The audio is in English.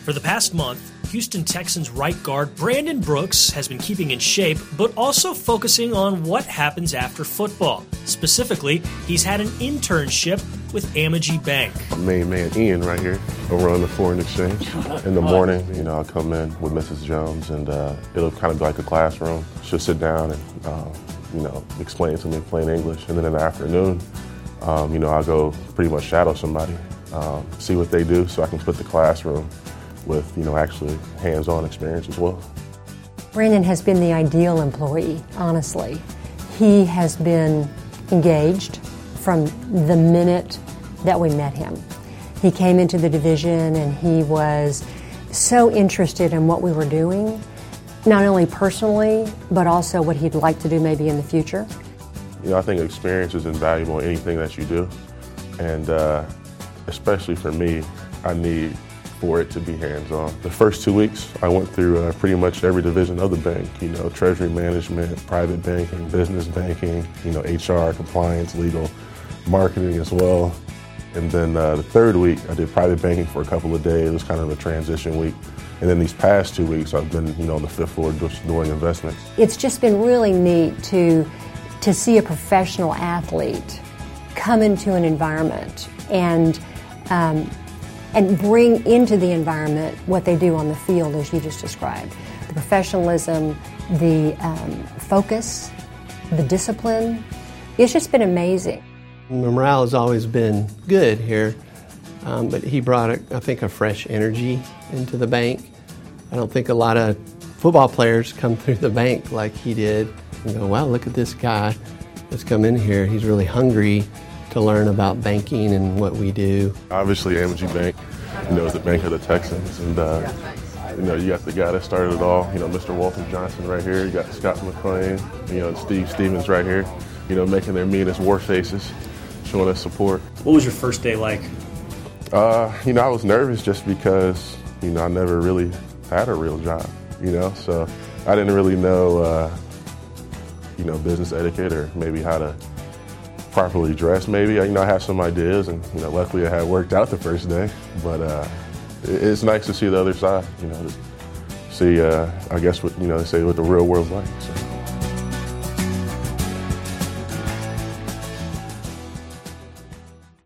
For the past month, Houston Texans right guard Brandon Brooks has been keeping in shape, but also focusing on what happens after football. Specifically, he's had an internship with Amegy Bank. Main man Ian right here over on the foreign exchange. In the morning, I'll come in with Mrs. Jones, and it'll kind of be like a classroom. She'll sit down and explain to me in plain English, and then in the afternoon, I'll go pretty much shadow somebody, see what they do, so I can split the classroom with, actually hands-on experience as well. Brandon has been the ideal employee, honestly. He has been engaged from the minute that we met him. He came into the division and he was so interested in what we were doing, not only personally, but also what he'd like to do maybe in the future. I think experience is invaluable in anything that you do, and especially for me, I need for it to be hands-on. The first 2 weeks, I went through pretty much every division of the bank, treasury management, private banking, business banking, HR, compliance, legal, marketing as well. And then the third week, I did private banking for a couple of days. It was kind of a transition week. And then these past 2 weeks, I've been, on the fifth floor just doing investments. It's just been really neat to see a professional athlete come into an environment and bring into the environment what they do on the field, as you just described. The professionalism, the focus, the discipline. It's just been amazing. The morale has always been good here, but he brought, I think, a fresh energy into the bank. I don't think a lot of football players come through the bank like he did and go, wow, look at this guy that's come in here. He's really hungry to learn about banking and what we do. Obviously, Amegy Bank, is the bank of the Texans, and you got the guy that started it all, Mr. Walter Johnson right here. You got Scott McLean, and Steve Stevens right here, making their meanest war faces, showing us support. What was your first day like? I was nervous just because, I never really had a real job, so I didn't really know, business etiquette or maybe how to properly dress maybe. I have some ideas, and luckily it had worked out the first day, but it's nice to see the other side, to see, I guess what, they say what the real world's like. So.